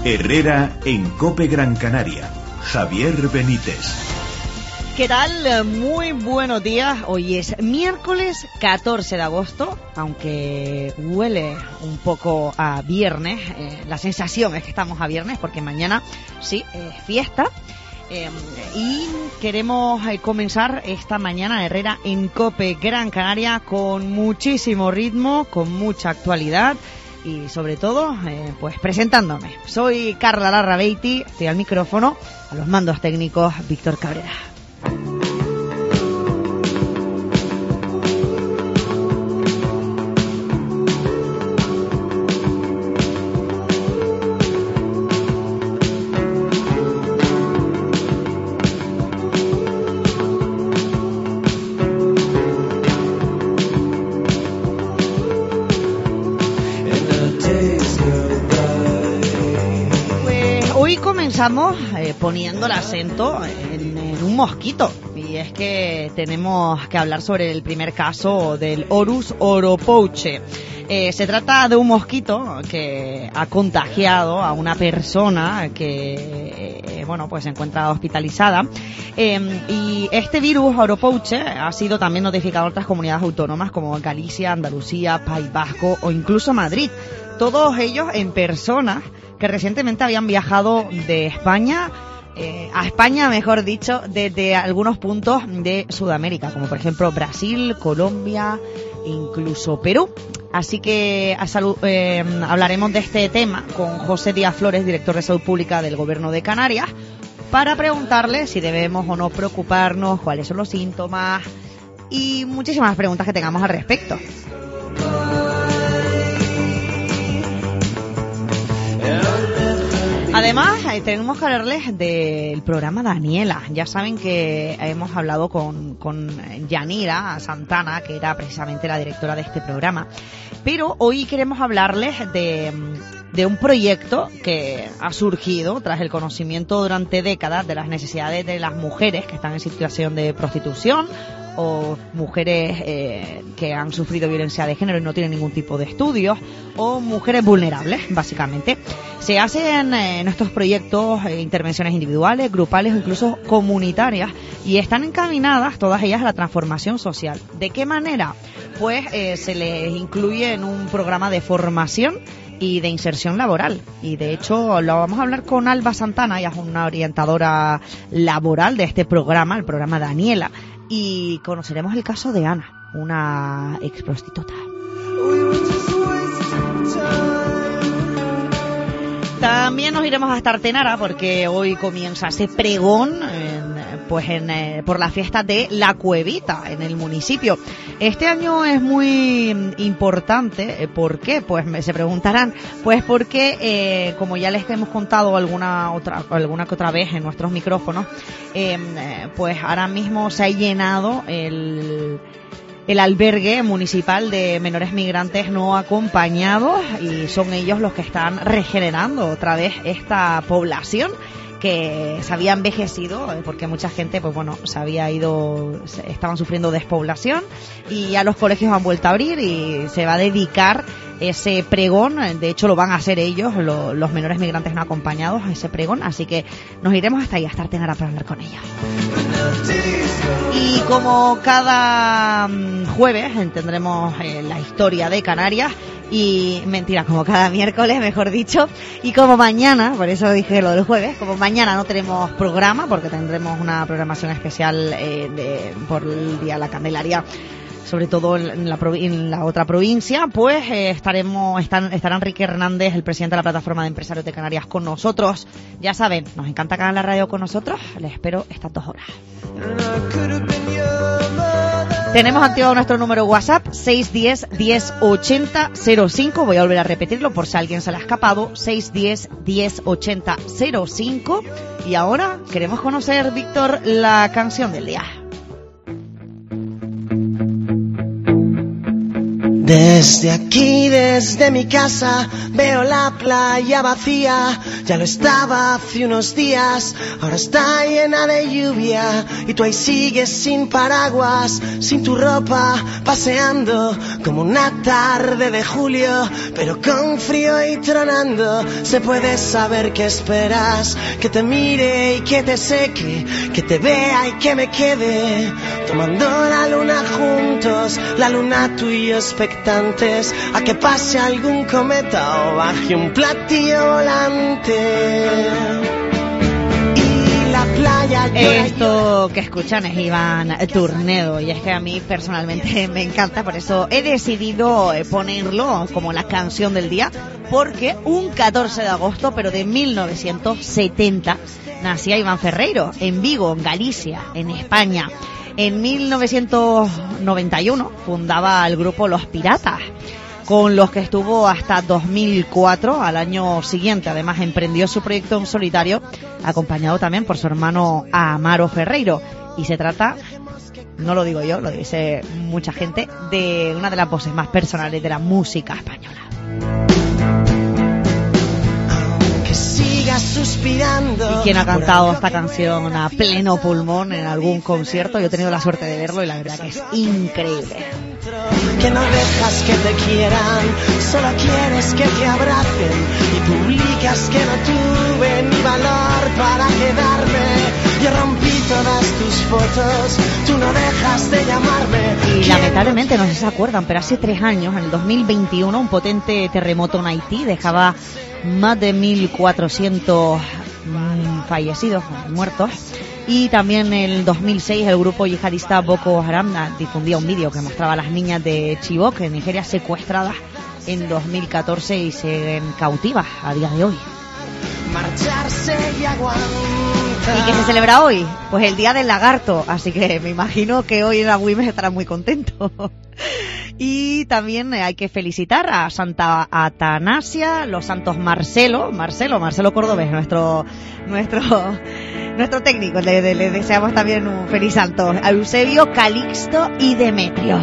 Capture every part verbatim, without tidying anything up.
Herrera en COPE Gran Canaria. Javier Benítez. ¿Qué tal? Muy buenos días. Hoy es miércoles catorce de agosto, aunque huele un poco a viernes. Eh, la sensación es que estamos a viernes porque mañana sí es fiesta. Eh, y queremos eh, comenzar esta mañana Herrera en COPE Gran Canaria con muchísimo ritmo, con mucha actualidad. Y sobre todo, eh, pues presentándome. Soy Carla Larrabeiti, estoy al micrófono, a los mandos técnicos Víctor Cabrera. Comenzamos eh, poniendo el acento en, en un mosquito, y es que tenemos que hablar sobre el primer caso del Horus oropouche. Eh, se trata de un mosquito que ha contagiado a una persona que eh, bueno pues se encuentra hospitalizada, eh, y este virus oropouche ha sido también notificado a otras comunidades autónomas como Galicia, Andalucía, País Vasco o incluso Madrid, todos ellos en personas que recientemente habían viajado de España eh, a España, mejor dicho, desde algunos puntos de Sudamérica, como por ejemplo Brasil, Colombia, incluso Perú. Así que a salud, eh, hablaremos de este tema con José Díaz Flores, director de Salud Pública del Gobierno de Canarias, para preguntarle si debemos o no preocuparnos, cuáles son los síntomas y muchísimas preguntas que tengamos al respecto. Además, eh, tenemos que hablarles del programa Daniela. Ya saben que hemos hablado con, con Yanira Santana, que era precisamente la directora de este programa. Pero hoy queremos hablarles de, de un proyecto que ha surgido tras el conocimiento durante décadas de las necesidades de las mujeres que están en situación de prostitución, o mujeres eh, que han sufrido violencia de género y no tienen ningún tipo de estudios, o mujeres vulnerables, básicamente. Se hacen eh, en estos proyectos eh, intervenciones individuales, grupales o incluso comunitarias, y están encaminadas todas ellas a la transformación social. ¿De qué manera? Pues eh, se les incluye en un programa de formación y de inserción laboral, y de hecho lo vamos a hablar con Alba Santana. Ella es una orientadora laboral de este programa, el programa Daniela, y conoceremos el caso de Ana, una ex prostituta. También nos iremos hasta Artenara porque hoy comienza ese pregón en, pues en, eh, por la fiesta de La Cuevita en el municipio. Este año es muy importante. ¿Por qué? Pues me, se preguntarán. Pues porque, eh, como ya les hemos contado alguna otra alguna que otra vez en nuestros micrófonos, eh, pues ahora mismo se ha llenado el... el albergue municipal de menores migrantes no acompañados, y son ellos los que están regenerando otra vez esta población que se había envejecido porque mucha gente pues bueno se había ido, estaban sufriendo despoblación, y ya los colegios han vuelto a abrir y se va a dedicar ese pregón. De hecho lo van a hacer ellos, lo, los menores migrantes no acompañados, a ese pregón, así que nos iremos hasta ahí, hasta Artenara, para hablar con ellos. Y como cada jueves tendremos eh, la historia de Canarias, y mentira, como cada miércoles, mejor dicho, y como mañana, por eso dije lo del jueves, como mañana no tenemos programa porque tendremos una programación especial eh, de, por el Día de la Candelaria, sobre todo en la, en la otra provincia, pues eh, estaremos están, estará Enrique Hernández, el presidente de la Plataforma de Empresarios de Canarias, con nosotros. Ya saben, nos encanta que hagan la radio con nosotros. Les espero estas dos horas. Tenemos activado nuestro número WhatsApp seis uno cero, diez ochenta cero cinco. Voy a volver a repetirlo por si a alguien se le ha escapado. seis uno cero, diez ochenta cero cinco. Y ahora queremos conocer, Víctor, la canción del día. Desde aquí, desde mi casa, veo la playa vacía. Ya lo estaba hace unos días, ahora está llena de lluvia. Y tú ahí sigues sin paraguas, sin tu ropa, paseando como una tarde de julio, pero con frío y tronando. Se puede saber qué esperas, que te mire y que te seque, que te vea y que me quede, tomando la luna juntos, la luna tú y yo expectantes a que pase algún cometa o baje un platillo volante. Y la playa llora. Esto que escuchan es Iván Turnedo, y es que a mí personalmente me encanta, por eso he decidido ponerlo como la canción del día, porque un catorce de agosto, pero de mil novecientos setenta, nacía Iván Ferreiro en Vigo, en Galicia, en España. En mil novecientos noventa y uno fundaba el grupo Los Piratas, con los que estuvo hasta dos mil cuatro. Al año siguiente, además, emprendió su proyecto en solitario, acompañado también por su hermano Amaro Ferreiro. Y se trata, no lo digo yo, lo dice mucha gente, de una de las voces más personales de la música española. Suspirando. ¿Y quién ha cantado esta canción a pleno pulmón en algún concierto? Yo he tenido la suerte de verlo y la verdad que es increíble. Que no dejas que te quieran, solo quieres que te abracen, y publicas que no tuve ni valor para quedarme. Yo rompí todas tus fotos, tú no dejas de llamarme. Y lamentablemente no sé si se acuerdan, pero hace tres años, en el dos mil veintiuno, un potente terremoto en Haití dejaba más de mil cuatrocientos mmm, fallecidos, muertos. Y también en el dos mil seis el grupo yihadista Boko Haram difundía un vídeo que mostraba a las niñas de Chibok, en Nigeria, secuestradas en dos mil catorce y siguen cautivas a día de hoy. Marcharse y aguantar. ¿Y qué se celebra hoy? Pues el Día del Lagarto, así que me imagino que hoy en la Wimes estarán muy contentos. Y también hay que felicitar a Santa Atanasia, los santos Marcelo, Marcelo, Marcelo Cordobés, nuestro nuestro nuestro técnico. Le, le, le deseamos también un feliz santo. A Eusebio, Calixto y Demetrio.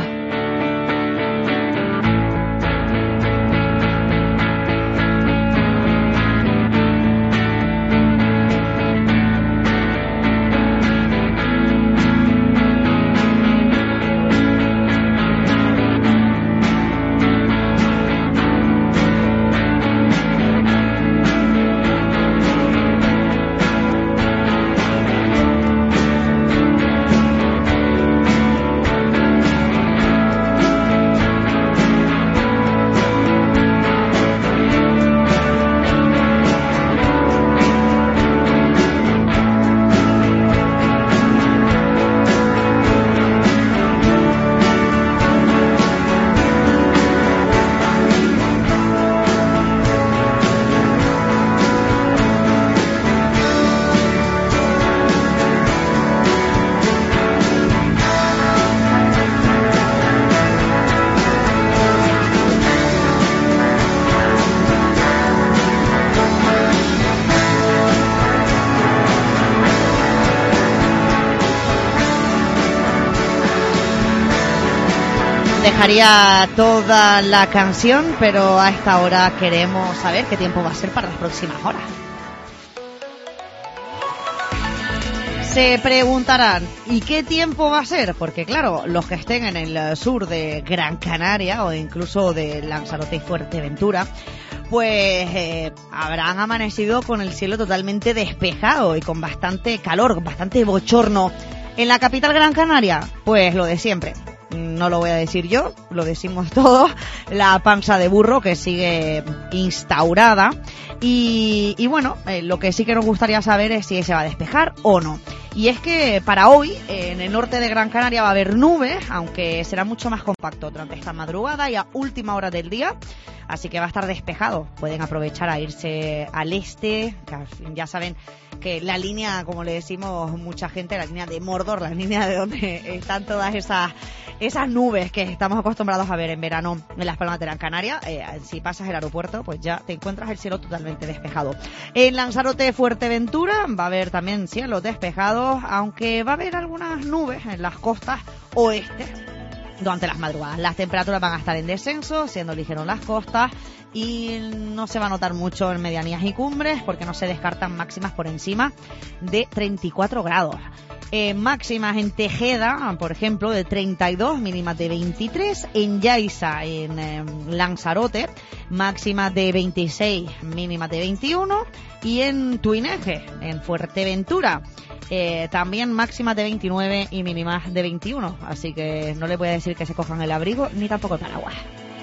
Dejaría toda la canción, pero a esta hora queremos saber qué tiempo va a ser para las próximas horas. Se preguntarán, ¿y qué tiempo va a ser? Porque claro, los que estén en el sur de Gran Canaria o incluso de Lanzarote y Fuerteventura, pues eh, habrán amanecido con el cielo totalmente despejado y con bastante calor, con bastante bochorno. En la capital Gran Canaria, pues lo de siempre. No lo voy a decir yo, lo decimos todos, la panza de burro que sigue instaurada y, y bueno, eh, lo que sí que nos gustaría saber es si se va a despejar o no. Y es que para hoy en el norte de Gran Canaria va a haber nubes, aunque será mucho más compacto durante esta madrugada y a última hora del día, así que va a estar despejado. Pueden aprovechar a irse al este, que ya saben que la línea, como le decimos mucha gente, la línea de Mordor, la línea de donde están todas esas esas nubes que estamos acostumbrados a ver en verano en las Palmas de Gran Canaria. Eh, si pasas el aeropuerto, pues ya te encuentras el cielo totalmente despejado. En Lanzarote, Fuerteventura, va a haber también cielos despejados, aunque va a haber algunas nubes en las costas oeste durante las madrugadas. Las temperaturas van a estar en descenso, siendo ligero en las costas, y no se va a notar mucho en medianías y cumbres porque no se descartan máximas por encima de treinta y cuatro grados. Eh, máximas en Tejeda, por ejemplo, de treinta y dos, mínimas de veintitrés. En Yaiza, en eh, Lanzarote, máximas de veintiséis, mínimas de veintiuno. Y en Tuineje, en Fuerteventura, eh, también máximas de veintinueve y mínimas de veintiuno. Así que no les voy a decir que se cojan el abrigo ni tampoco el paraguas.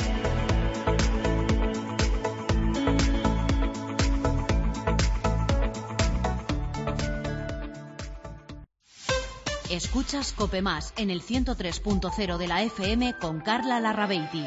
Escuchas Cope Más en el ciento tres punto cero de la F M con Carla Larrabeiti.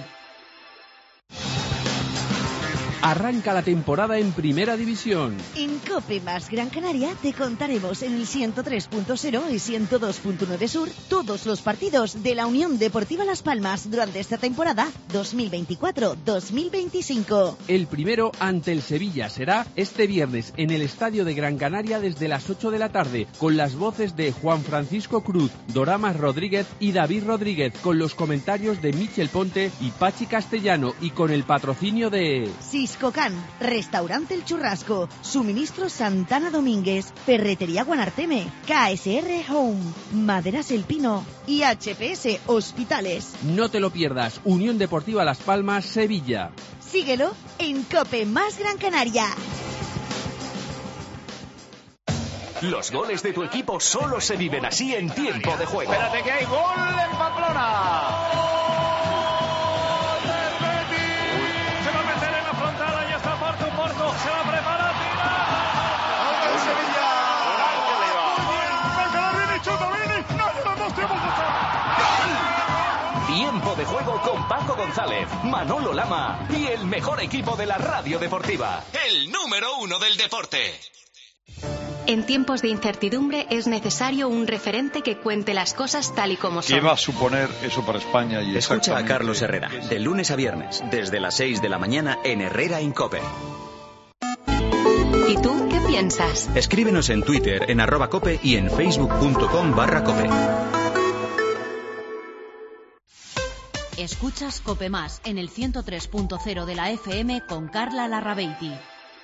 Arranca la temporada en Primera División. En Cope Más Gran Canaria te contaremos en el ciento tres punto cero y ciento dos punto nueve Sur todos los partidos de la Unión Deportiva Las Palmas durante esta temporada dos mil veinticuatro dos mil veinticinco. El primero ante el Sevilla será este viernes en el Estadio de Gran Canaria desde las ocho de la tarde, con las voces de Juan Francisco Cruz, Doramas Rodríguez y David Rodríguez, con los comentarios de Michel Ponte y Pachi Castellano, y con el patrocinio de Siscocan, Restaurante El Churrasco, Suministro Santana Domínguez, Ferretería Guanarteme, K S R Home, Maderas El Pino y H P S Hospitales. No te lo pierdas, Unión Deportiva Las Palmas, Sevilla. Síguelo en Cope Más Gran Canaria. Los goles de tu equipo solo se viven así en tiempo de juego. Espérate que hay gol en Pamplona. Se va a preparar, tira. Tiempo de juego con Paco González, Manolo Lama y el mejor equipo de la radio deportiva. El número uno del deporte. En tiempos de incertidumbre es necesario un referente que cuente las cosas tal y como son. ¿Qué va a suponer eso para España? Y escucha a Carlos Herrera, de lunes a viernes, desde las seis de la mañana en Herrera en COPE. ¿Y tú qué piensas? Escríbenos en Twitter, en arroba cope y en facebook.com barra cope. Escuchas Cope Más en el ciento tres punto cero de la F M con Carla Larrabeiti.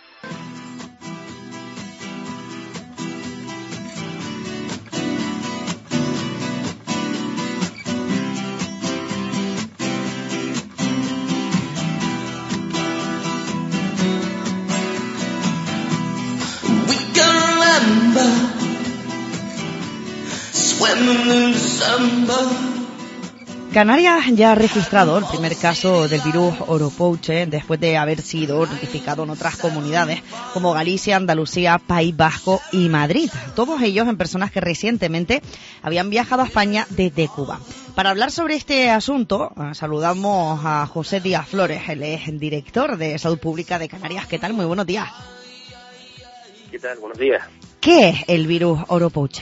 Canarias ya ha registrado el primer caso del virus Oropouche después de haber sido notificado en otras comunidades como Galicia, Andalucía, País Vasco y Madrid. Todos ellos en personas que recientemente habían viajado a España desde Cuba. Para hablar sobre este asunto, saludamos a José Díaz Flores, él es el director de Salud Pública de Canarias. ¿Qué tal? Muy buenos días. ¿Qué tal? Buenos días. ¿Qué es el virus Oropouche?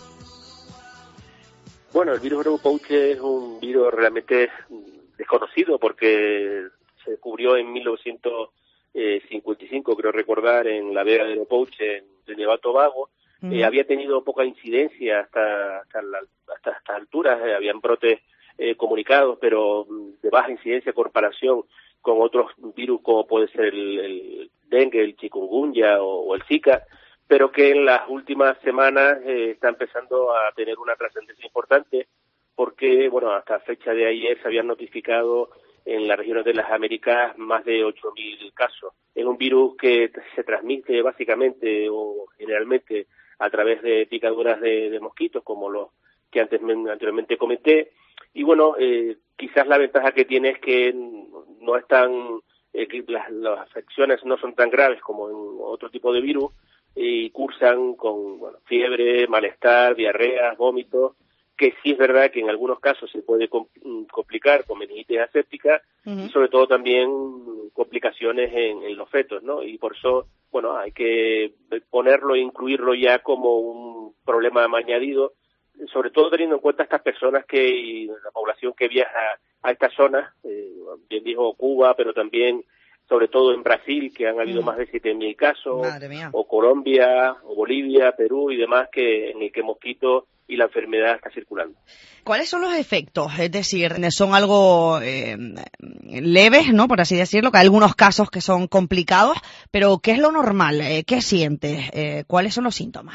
Bueno, el virus Oropouche es un virus realmente desconocido porque se descubrió en mil novecientos cincuenta y cinco, creo recordar, en la vega de Oropouche, en Trinidad y Tobago. Uh-huh. Eh, había tenido poca incidencia hasta hasta, la, hasta estas alturas, eh, habían brotes eh, comunicados, pero de baja incidencia en comparación con otros virus como puede ser el, el dengue, el chikungunya o, o el Zika, pero que en las últimas semanas eh, está empezando a tener una trascendencia importante porque, bueno, hasta fecha de ayer se habían notificado en las regiones de las Américas más de ocho mil casos. Es un virus que se transmite básicamente o generalmente a través de picaduras de, de mosquitos, como los que antes anteriormente comenté. Y bueno, eh, quizás la ventaja que tiene es que no están, eh, que las, las afecciones no son tan graves como en otro tipo de virus, y cursan con bueno, fiebre, malestar, diarreas, vómitos, que sí es verdad que en algunos casos se puede complicar con meningitis aséptica, uh-huh. y sobre todo también complicaciones en, en los fetos, ¿no? Y por eso, bueno, hay que ponerlo e incluirlo ya como un problema añadido, sobre todo teniendo en cuenta estas personas que, y la población que viaja a estas zonas, eh, bien dijo Cuba, pero también sobre todo en Brasil, que han habido mm. más de siete mil casos, o Colombia, o Bolivia, Perú y demás, que en el que el mosquito y la enfermedad está circulando. ¿Cuáles son los efectos? Es decir, son algo eh, leves, ¿no? Por así decirlo, que hay algunos casos que son complicados, pero ¿qué es lo normal? Eh, ¿Qué sientes? Eh, ¿Cuáles son los síntomas?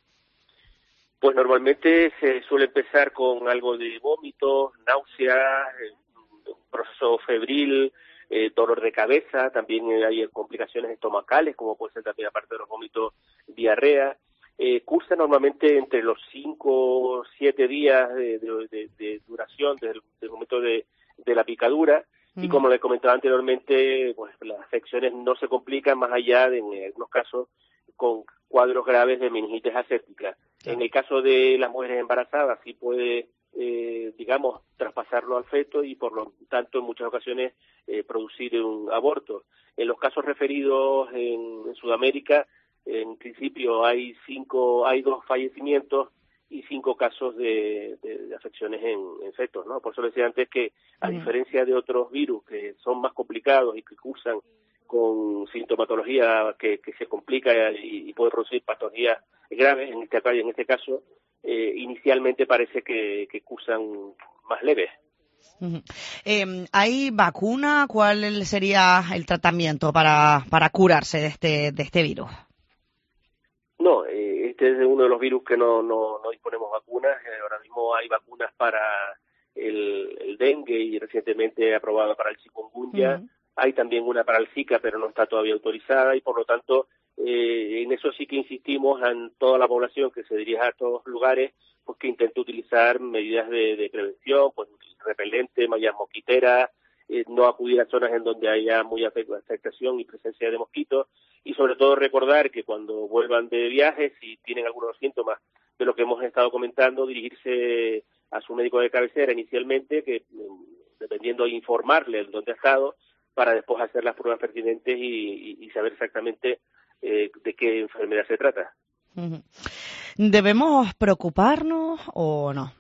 Pues normalmente se suele empezar con algo de vómito, náusea, eh, un proceso febril, eh, dolor de cabeza, también hay complicaciones estomacales, como puede ser también aparte de los vómitos, diarrea. Eh, cursa normalmente entre los cinco o siete días de, de, de, de duración desde el, del momento de, de la picadura, mm. y como les comentaba anteriormente, pues las afecciones no se complican más allá de, en algunos casos, con cuadros graves de meningitis aséptica. Sí. En el caso de las mujeres embarazadas sí puede, eh, digamos, traspasarlo al feto y por lo tanto en muchas ocasiones eh, producir un aborto. En los casos referidos en, en Sudamérica, en principio hay cinco, hay dos fallecimientos y cinco casos de, de, de afecciones en, en fetos, ¿no? Por eso decía antes que, a mm. diferencia de otros virus que son más complicados y que cursan con sintomatología que, que se complica y, y puede producir patologías graves, en este, en este caso, eh, inicialmente parece que, que cursan más leves. Uh-huh. Eh, ¿Hay vacuna? ¿Cuál sería el tratamiento para, para curarse de este, de este virus? No, eh, este es uno de los virus que no, no, no disponemos vacunas. Eh, ahora mismo hay vacunas para el, el dengue y recientemente aprobada para el chikungunya. Uh-huh. Hay también una para el Zika, pero no está todavía autorizada y por lo tanto eh, en eso sí que insistimos en toda la población que se dirija a todos los lugares, pues que intente utilizar medidas de, de prevención, pues repelente, mallas mosquiteras, eh, no acudir a zonas en donde haya muy afectación y presencia de mosquitos y sobre todo recordar que cuando vuelvan de viaje, si tienen algunos síntomas de lo que hemos estado comentando, dirigirse a su médico de cabecera inicialmente, que dependiendo de informarle dónde ha estado, para después hacer las pruebas pertinentes y, y, y saber exactamente eh, de qué enfermedad se trata. ¿Debemos preocuparnos o no?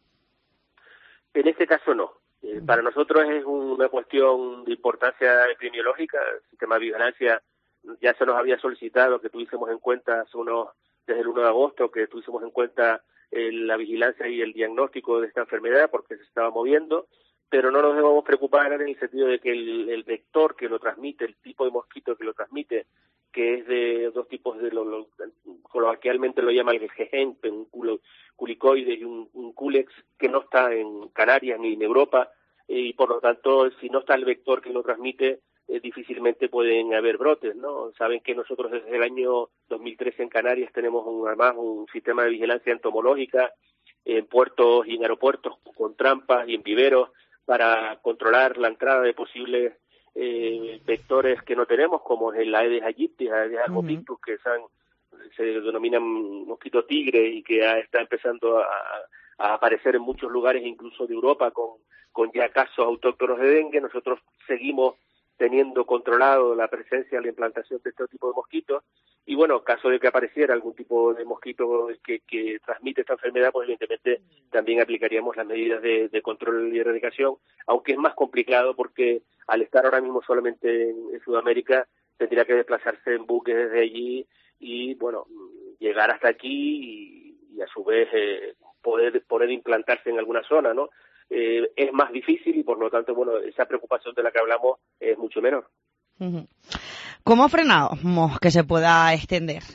En este caso no. Eh, para nosotros es una cuestión de importancia epidemiológica. El sistema de vigilancia ya se nos había solicitado que tuviésemos en cuenta hace unos, desde el uno de agosto, que tuviésemos en cuenta eh, la vigilancia y el diagnóstico de esta enfermedad porque se estaba moviendo, pero no nos debemos preocupar en el sentido de que el, el vector que lo transmite, el tipo de mosquito que lo transmite, que es de dos tipos de, lo, lo, coloquialmente lo llama el Gehenpe, un culo, culicoide y un, un culex, que no está en Canarias ni en Europa, eh, y por lo tanto, si no está el vector que lo transmite, eh, difícilmente pueden haber brotes, ¿no? Saben que nosotros desde el año dos mil trece en Canarias tenemos un, además un sistema de vigilancia entomológica en puertos y en aeropuertos con trampas y en viveros para controlar la entrada de posibles eh, vectores que no tenemos, como es el Aedes aegypti, Aedes albopictus, uh-huh. que son, se denominan mosquito tigre y que ya está empezando a, a aparecer en muchos lugares, incluso de Europa, con, con ya casos autóctonos de dengue. Nosotros seguimos teniendo controlado la presencia, la implantación de este tipo de mosquitos. Y bueno, caso de que apareciera algún tipo de mosquito que, que transmite esta enfermedad, pues evidentemente también aplicaríamos las medidas de, de control y erradicación, aunque es más complicado porque al estar ahora mismo solamente en, en Sudamérica, tendría que desplazarse en buques desde allí y, bueno, llegar hasta aquí y, y a su vez eh, poder, poder implantarse en alguna zona, ¿no? Eh, es más difícil y por lo tanto, bueno, esa preocupación de la que hablamos es mucho menor. Uh-huh. ¿Cómo frenamos que se pueda extender?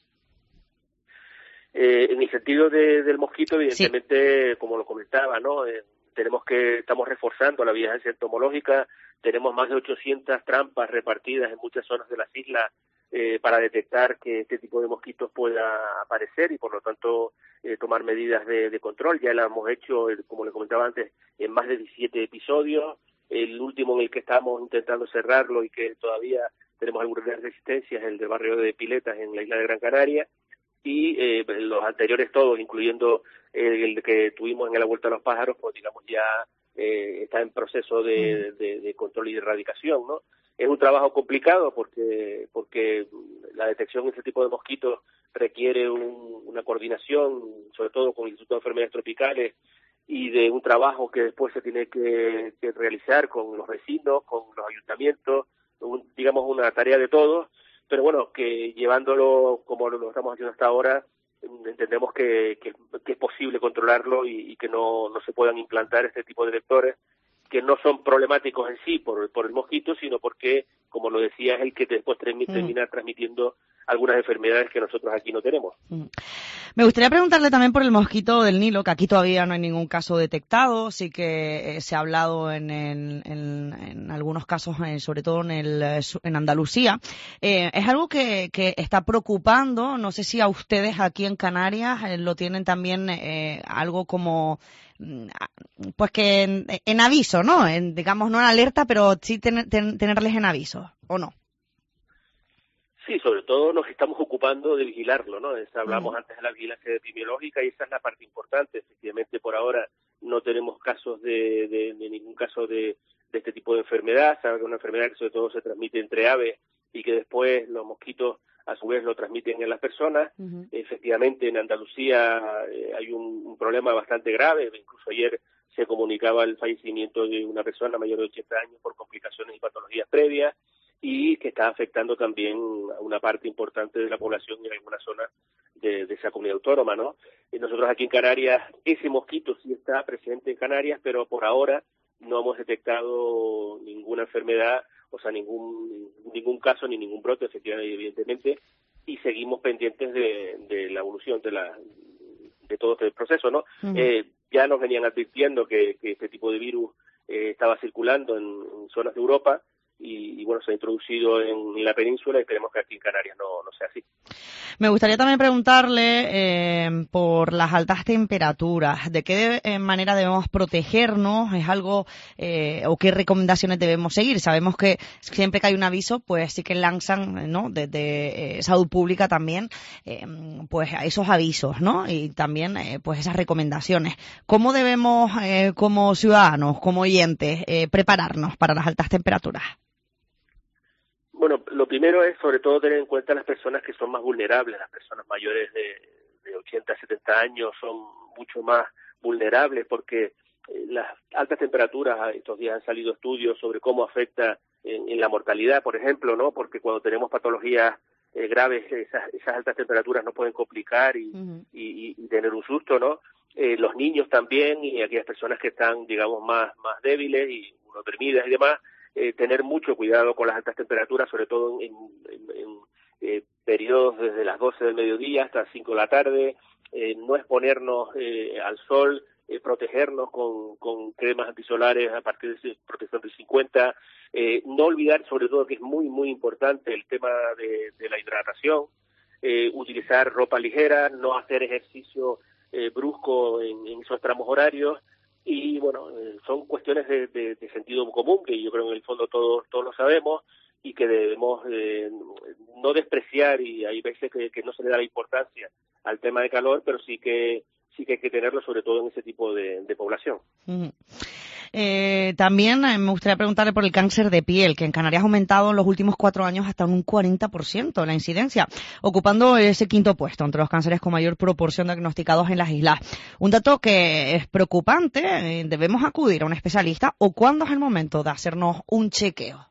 Eh, en el sentido de, del mosquito, evidentemente, sí. Como lo comentaba, ¿no? Eh, tenemos que, estamos reforzando la vigilancia entomológica, tenemos más de ochocientas trampas repartidas en muchas zonas de las islas eh, para detectar que este tipo de mosquitos pueda aparecer y por lo tanto eh, tomar medidas de, de control. Ya lo hemos hecho, como le comentaba antes, en más de diecisiete episodios. El último en el que estamos intentando cerrarlo y que todavía tenemos algunas resistencias es el del barrio de Piletas en la isla de Gran Canaria y eh, los anteriores todos, incluyendo el, el que tuvimos en la Vuelta a los Pájaros, pues digamos ya eh, está en proceso de, de, de control y de erradicación, ¿no? Es un trabajo complicado porque porque la detección de este tipo de mosquitos requiere un, una coordinación, sobre todo con el Instituto de Enfermedades Tropicales, y de un trabajo que después se tiene que, que realizar con los vecinos, con los ayuntamientos, un, digamos, una tarea de todos, pero bueno, que llevándolo como lo estamos haciendo hasta ahora, entendemos que, que, que es posible controlarlo y, y que no, no se puedan implantar este tipo de vectores que no son problemáticos en sí por, por el mosquito, sino porque, como lo decía, es el que después termina, mm. termina transmitiendo algunas enfermedades que nosotros aquí no tenemos. Mm. Me gustaría preguntarle también por el mosquito del Nilo, que aquí todavía no hay ningún caso detectado, sí que eh, se ha hablado en, el, en, en algunos casos, eh, sobre todo en, el, en Andalucía. Eh, es algo que, que está preocupando, no sé si a ustedes aquí en Canarias eh, lo tienen también eh, algo como... pues que en, en aviso, ¿no? En, digamos, no en alerta, pero sí ten, ten, tenerles en aviso, ¿o no? Sí, sobre todo nos estamos ocupando de vigilarlo, ¿no? Es, hablamos uh-huh. antes de la vigilancia epidemiológica y esa es la parte importante. Efectivamente, por ahora no tenemos casos de, de, de ningún caso de, de este tipo de enfermedad. Sabe que es una enfermedad que sobre todo se transmite entre aves y que después los mosquitos a su vez lo transmiten en las personas. Uh-huh. Efectivamente, en Andalucía eh, hay un, un problema bastante grave. Incluso ayer se comunicaba el fallecimiento de una persona mayor de ochenta años por complicaciones y patologías previas, y que está afectando también a una parte importante de la población en algunas zonas de, de esa comunidad autónoma, ¿no? Y nosotros aquí en Canarias, ese mosquito sí está presente en Canarias, pero por ahora no hemos detectado ninguna enfermedad, o sea, ningún ningún caso ni ningún brote, efectivamente, evidentemente, y seguimos pendientes de, de la evolución de la de todo este proceso, ¿no? Uh-huh. Eh, ya nos venían advirtiendo que, que este tipo de virus eh, estaba circulando en, en zonas de Europa, Y, y bueno, se ha introducido en la península y esperemos que aquí en Canarias no, no sea así. Me gustaría también preguntarle eh, por las altas temperaturas, ¿de qué de, manera debemos protegernos? ¿Es algo eh, o qué recomendaciones debemos seguir? Sabemos que siempre que hay un aviso, pues sí que lanzan, ¿no? Desde eh, Salud Pública también, eh, pues esos avisos, ¿no? Y también eh, pues esas recomendaciones. ¿Cómo debemos eh, como ciudadanos, como oyentes, eh, prepararnos para las altas temperaturas? Bueno, lo primero es sobre todo tener en cuenta las personas que son más vulnerables. Las personas mayores de, de ochenta, setenta años son mucho más vulnerables porque eh, las altas temperaturas, estos días han salido estudios sobre cómo afecta en, en la mortalidad, por ejemplo, ¿no? Porque cuando tenemos patologías eh, graves, esas, esas altas temperaturas nos pueden complicar y, uh-huh. y, y tener un susto, ¿no? Eh, los niños también y aquellas personas que están, digamos, más, más débiles y deprimidas y demás, Eh, tener mucho cuidado con las altas temperaturas, sobre todo en, en, en eh, periodos desde las doce del mediodía hasta las cinco de la tarde, eh, no exponernos eh, al sol, eh, protegernos con, con cremas antisolares a partir de protección del cincuenta, eh, no olvidar sobre todo que es muy muy importante el tema de, de la hidratación, eh, utilizar ropa ligera, no hacer ejercicio eh, brusco en, en esos tramos horarios. Y bueno, eh, son cuestiones de, de, de sentido común que yo creo que en el fondo todos todos lo sabemos y que debemos eh, no despreciar, y hay veces que, que no se le da la importancia al tema de calor, pero sí que sí que hay que tenerlo sobre todo en ese tipo de, de población. Uh-huh. Eh, también eh, me gustaría preguntarle por el cáncer de piel, que en Canarias ha aumentado en los últimos cuatro años hasta un cuarenta por ciento la incidencia, ocupando ese quinto puesto entre los cánceres con mayor proporción diagnosticados en las islas. Un dato que es preocupante, eh, ¿debemos acudir a un especialista o cuándo es el momento de hacernos un chequeo?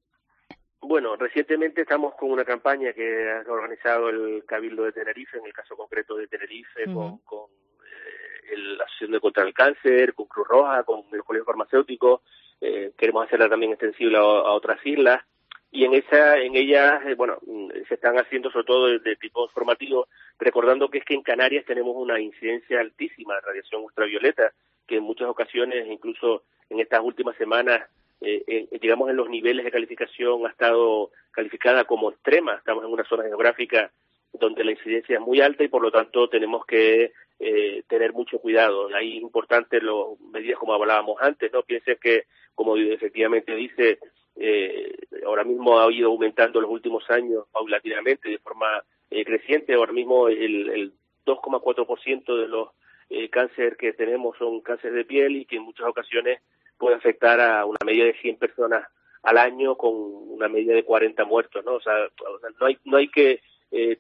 Bueno, recientemente estamos con una campaña que ha organizado el Cabildo de Tenerife, en el caso concreto de Tenerife, uh-huh. con, con eh, la Asociación de Contra el Cáncer, con Cruz Roja, con el Colegio Farmacéutico. Eh, queremos hacerla también extensible a, a otras islas. Y en esa, en ellas, eh, bueno, se están haciendo sobre todo de, de tipo informativo, recordando que es que en Canarias tenemos una incidencia altísima de radiación ultravioleta, que en muchas ocasiones, incluso en estas últimas semanas, Eh, eh, digamos en los niveles de calificación ha estado calificada como extrema. Estamos en una zona geográfica donde la incidencia es muy alta y por lo tanto tenemos que eh, tener mucho cuidado. Ahí es importante las medidas como hablábamos antes, ¿no? Piensen que, como efectivamente dice, eh, ahora mismo ha ido aumentando en los últimos años paulatinamente, de forma eh, creciente. Ahora mismo el, el dos coma cuatro por ciento de los eh, cánceres que tenemos son cánceres de piel y que en muchas ocasiones puede afectar a una media de cien personas al año con una media de cuarenta muertos, ¿no? O sea, no hay no hay que, eh,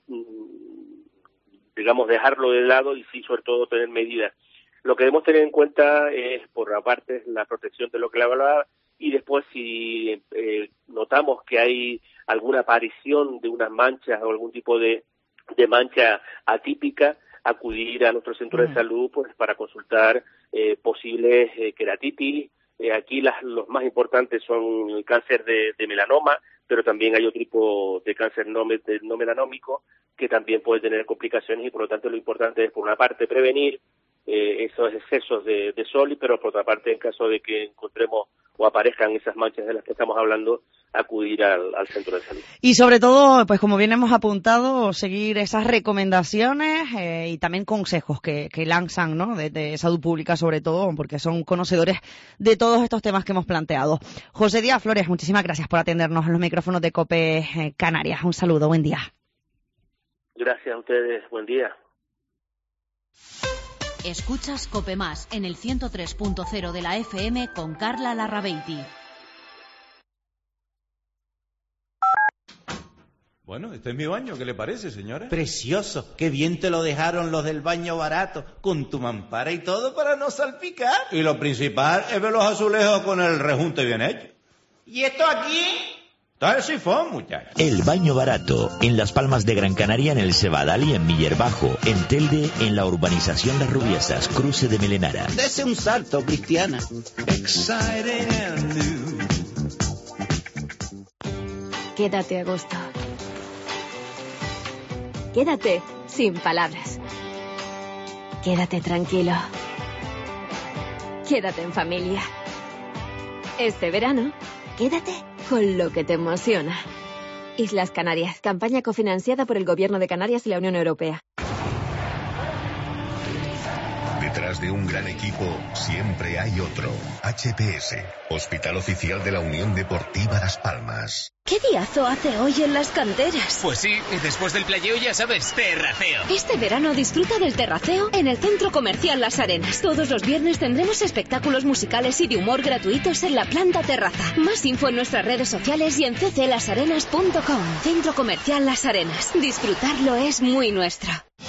digamos, dejarlo de lado y sí, sobre todo, tener medidas. Lo que debemos tener en cuenta es, por aparte, la protección de lo que le hablaba, y después si eh, notamos que hay alguna aparición de unas manchas o algún tipo de, de mancha atípica, acudir a nuestro centro de salud pues para consultar eh, posibles eh, queratitis. Eh, aquí las, los más importantes son el cáncer de, de melanoma, pero también hay otro tipo de cáncer no, de, no melanómico que también puede tener complicaciones, y por lo tanto lo importante es, por una parte, prevenir eh, esos excesos de, de sol, pero por otra parte, en caso de que encontremos o aparezcan esas manchas de las que estamos hablando, acudir al, al centro de salud. Y sobre todo, pues como bien hemos apuntado, seguir esas recomendaciones eh, y también consejos que, que lanzan, ¿no?, de, de salud pública, sobre todo, porque son conocedores de todos estos temas que hemos planteado. José Díaz Flores, muchísimas gracias por atendernos en los micrófonos de COPE eh, Canarias. Un saludo, buen día. Gracias a ustedes, buen día. Escuchas COPE Más en el ciento tres punto cero de la F M con Carla Larrabeiti. Bueno, este es mi baño, ¿qué le parece, señora? Precioso, qué bien te lo dejaron los del baño barato, con tu mampara y todo para no salpicar. Y lo principal es ver los azulejos con el rejunte bien hecho. ¿Y esto aquí? Está el sifón, muchacho. El baño barato, en Las Palmas de Gran Canaria, en el Cebadal y en Miller Bajo, en Telde, en la urbanización Las Rubiesas, cruce de Melenara. Dese un salto, Cristiana. Exciting and new. Quédate a gusto. Quédate sin palabras. Quédate tranquilo. Quédate en familia. Este verano, quédate con lo que te emociona. Islas Canarias, campaña cofinanciada por el Gobierno de Canarias y la Unión Europea. Detrás de un gran equipo siempre hay otro. H P S, Hospital Oficial de la Unión Deportiva Las Palmas. ¿Qué diazo hace hoy en las canteras? Pues sí, y después del playeo ya sabes, terraceo. Este verano disfruta del terraceo en el Centro Comercial Las Arenas. Todos los viernes tendremos espectáculos musicales y de humor gratuitos en la planta terraza. Más info en nuestras redes sociales y en c c las arenas punto com. Centro Comercial Las Arenas. Disfrutarlo es muy nuestro.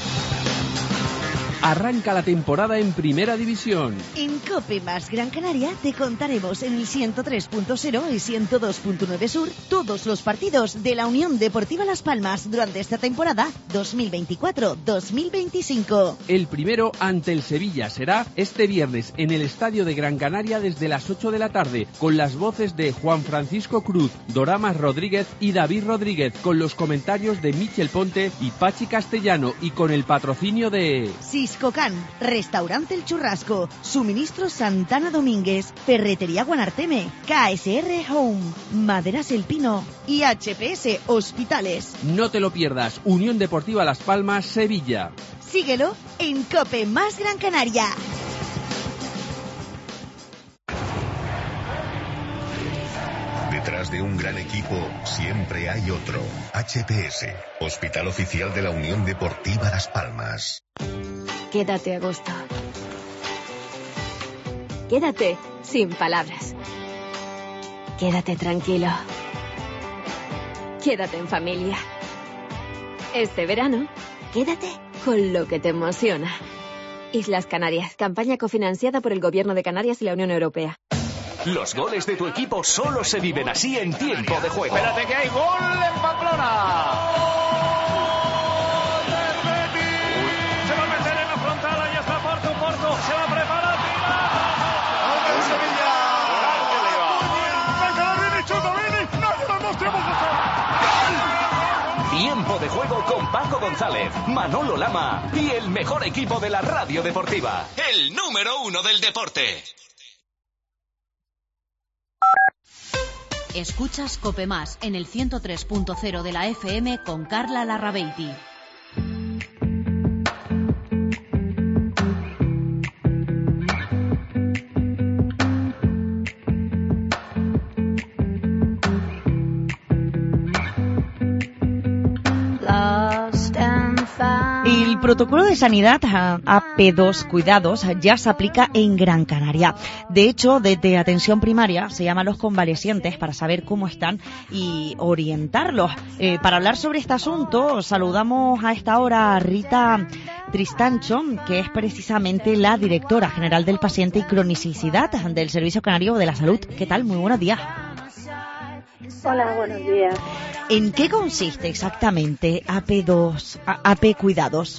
Arranca la temporada en Primera División. En COPE Más Gran Canaria te contaremos en el ciento tres punto cero y ciento dos punto nueve Sur todos los partidos de la Unión Deportiva Las Palmas durante esta temporada dos mil veinticuatro dos mil veinticinco. El primero ante el Sevilla será este viernes en el Estadio de Gran Canaria desde las ocho de la tarde, con las voces de Juan Francisco Cruz, Doramas Rodríguez y David Rodríguez, con los comentarios de Michel Ponte y Pachi Castellano, y con el patrocinio de Ciscocan, Restaurante El Churrasco, Suministro Santana Domínguez, Ferretería Guanarteme, K S R Home, Maderas El Pino y H P S Hospitales. No te lo pierdas, Unión Deportiva Las Palmas, Sevilla. Síguelo en COPE Más Gran Canaria. Detrás de un gran equipo siempre hay otro. H P S, Hospital Oficial de la Unión Deportiva Las Palmas. Quédate a gusto. Quédate sin palabras. Quédate tranquilo. Quédate en familia. Este verano, quédate con lo que te emociona. Islas Canarias, campaña cofinanciada por el Gobierno de Canarias y la Unión Europea. Los goles de tu equipo solo se viven así en tiempo de juego. Espérate que hay gol en Pamplona. Se va a preparar, tira. ¡Gol del Sevilla! Tiempo de juego con Paco González, Manolo Lama y el mejor equipo de la radio deportiva. El número uno del deporte. Escuchas COPE Más en el ciento tres punto cero de la F M con Carla Larrabeiti. protocolo de sanidad A P dos Cuidados ya se aplica en Gran Canaria. De hecho, desde atención primaria se llama a los convalecientes para saber cómo están y orientarlos. Eh, para hablar sobre este asunto, saludamos a esta hora a Rita Tristancho, que es precisamente la directora general del paciente y cronicidad del Servicio Canario de la Salud. ¿Qué tal? Muy buenos días. Hola, buenos días. ¿En qué consiste exactamente A P dos, A P Cuidados?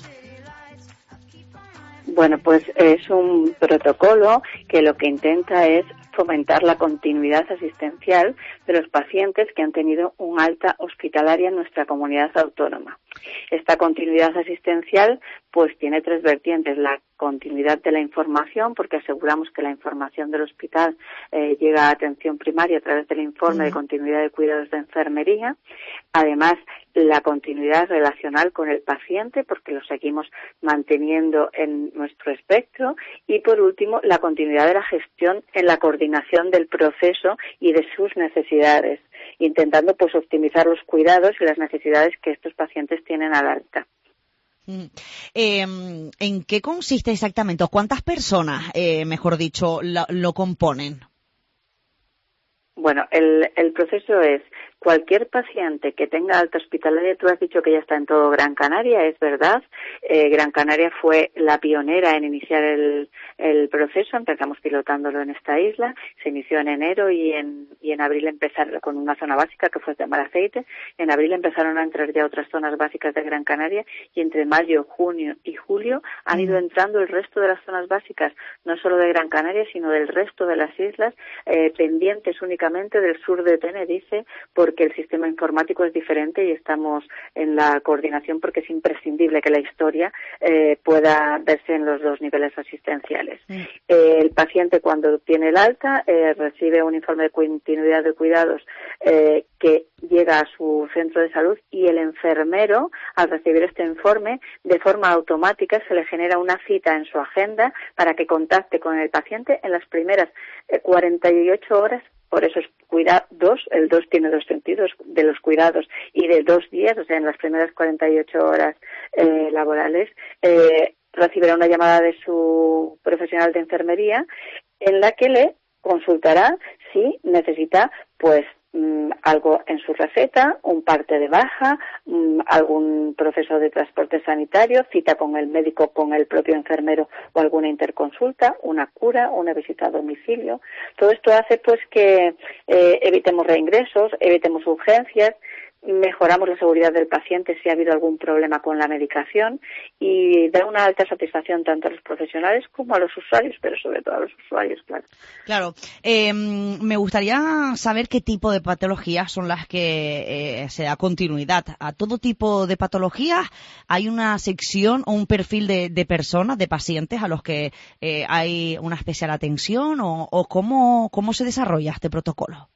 Bueno, pues es un protocolo que lo que intenta es fomentar la continuidad asistencial de los pacientes que han tenido un alta hospitalaria en nuestra comunidad autónoma. Esta continuidad asistencial pues tiene tres vertientes: la continuidad de la información, porque aseguramos que la información del hospital eh, llega a atención primaria a través del informe de continuidad de cuidados de enfermería. Además, la continuidad relacional con el paciente, porque lo seguimos manteniendo en nuestro espectro. Y, por último, la continuidad de la gestión en la coordinación del proceso y de sus necesidades, intentando pues optimizar los cuidados y las necesidades que estos pacientes tienen al alta. Eh, ¿En qué consiste exactamente? ¿O cuántas personas, eh, mejor dicho, lo, lo componen? Bueno, el, el proceso es cualquier paciente que tenga alta hospitalaria. Tú has dicho que ya está en todo Gran Canaria, es verdad. Eh, Gran Canaria fue la pionera en iniciar el, el proceso. Empezamos pilotándolo en esta isla. Se inició en enero y en, y en abril empezar con una zona básica que fue de Malaceite. En abril empezaron a entrar ya otras zonas básicas de Gran Canaria y entre mayo, junio y julio han ido entrando el resto de las zonas básicas, no solo de Gran Canaria, sino del resto de las islas, eh, pendientes únicamente del sur de Tenerife, porque el sistema informático es diferente y estamos en la coordinación porque es imprescindible que la historia eh, pueda verse en los dos niveles asistenciales. Sí. Eh, el paciente, cuando tiene el alta, eh, recibe un informe de continuidad de cuidados eh, que llega a su centro de salud, y el enfermero, al recibir este informe, de forma automática se le genera una cita en su agenda para que contacte con el paciente en las primeras eh, cuarenta y ocho horas. Por eso es cuidados, el dos tiene dos sentidos, de los cuidados y de dos días, o sea, en las primeras cuarenta y ocho horas eh, laborales, eh, recibirá una llamada de su profesional de enfermería en la que le consultará si necesita, pues, mmm, algo en su receta, un parte de baja, mmm, algún proceso de transporte sanitario, cita con el médico, con el propio enfermero o alguna interconsulta, una cura, una visita a domicilio. Todo esto hace pues que eh, evitemos reingresos, evitemos urgencias, mejoramos la seguridad del paciente si ha habido algún problema con la medicación, y da una alta satisfacción tanto a los profesionales como a los usuarios, pero sobre todo a los usuarios, claro. Claro. Eh, me gustaría saber qué tipo de patologías son las que eh, se da continuidad. ¿A todo tipo de patologías hay una sección o un perfil de, de personas, de pacientes a los que eh, hay una especial atención, o, o cómo, cómo se desarrolla este protocolo?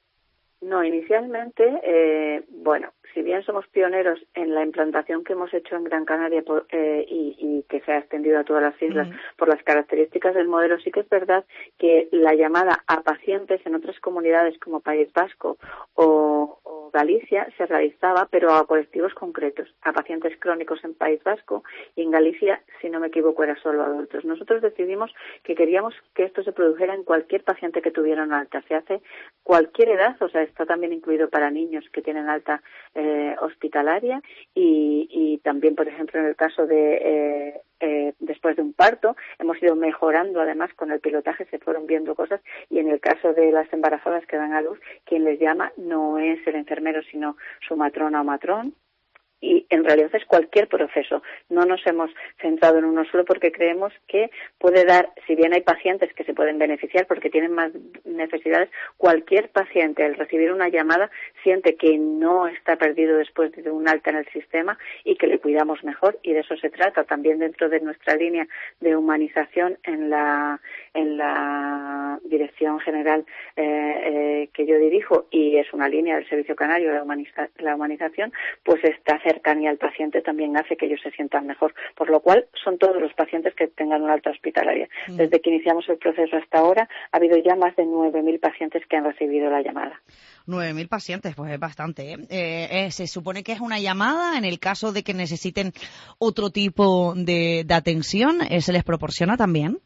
No, inicialmente, eh, bueno, si bien somos pioneros en la implantación que hemos hecho en Gran Canaria por, eh, y, y que se ha extendido a todas las islas mm. por las características del modelo, sí que es verdad que la llamada a pacientes en otras comunidades como País Vasco o, o Galicia se realizaba, pero a colectivos concretos, a pacientes crónicos en País Vasco, y en Galicia, si no me equivoco, era solo adultos. Nosotros decidimos que queríamos que esto se produjera en cualquier paciente que tuviera una alta. Se hace cualquier edad, o sea, está también incluido para niños que tienen alta eh, hospitalaria, y, y también, por ejemplo, en el caso de eh, eh, después de un parto, hemos ido mejorando, además con el pilotaje se fueron viendo cosas, y en el caso de las embarazadas que dan a luz, quien les llama no es el enfermero, sino su matrona o matrón. Y en realidad es cualquier proceso. No nos hemos centrado en uno solo porque creemos que puede dar, si bien hay pacientes que se pueden beneficiar porque tienen más necesidades, cualquier paciente al recibir una llamada siente que no está perdido después de un alta en el sistema y que le cuidamos mejor, y de eso se trata también dentro de nuestra línea de humanización en la en la Dirección General eh, eh, que yo dirijo, y es una línea del Servicio Canario, la, humaniza, la humanización, pues está cercanía al paciente también hace que ellos se sientan mejor, por lo cual son todos los pacientes que tengan una alta hospitalaria. Mm. Desde que iniciamos el proceso hasta ahora ha habido ya más de nueve mil pacientes que han recibido la llamada. nueve mil pacientes, pues es bastante. ¿eh? Eh, eh, se supone que es una llamada. En el caso de que necesiten otro tipo de, de atención, eh, ¿se les proporciona también?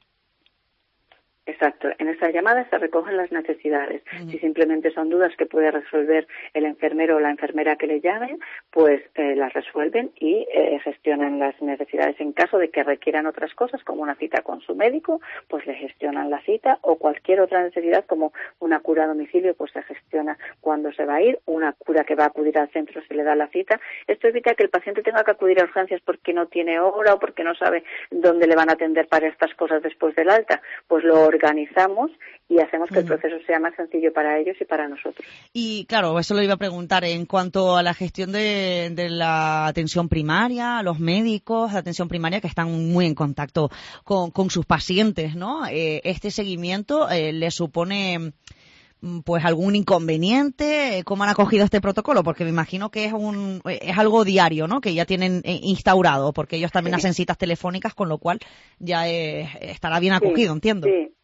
Exacto. En esa llamada se recogen las necesidades. Uh-huh. Si simplemente son dudas que puede resolver el enfermero o la enfermera que le llamen, pues eh, las resuelven y eh, gestionan las necesidades. En caso de que requieran otras cosas, como una cita con su médico, pues le gestionan la cita, o cualquier otra necesidad, como una cura a domicilio, pues se gestiona cuándo se va a ir, una cura que va a acudir al centro, se le da la cita. Esto evita que el paciente tenga que acudir a urgencias porque no tiene hora o porque no sabe dónde le van a atender para estas cosas después del alta. Pues lo organizamos y hacemos que el proceso sea más sencillo para ellos y para nosotros. Y claro, eso lo iba a preguntar en cuanto a la gestión de, de la atención primaria, los médicos de atención primaria que están muy en contacto con, con sus pacientes, ¿no? Eh, este seguimiento eh, les supone pues algún inconveniente. ¿Cómo han acogido este protocolo? Porque me imagino que es un es algo diario, ¿no? Que ya tienen instaurado, porque ellos también sí. hacen citas telefónicas, con lo cual ya eh, estará bien acogido, sí, entiendo. Sí.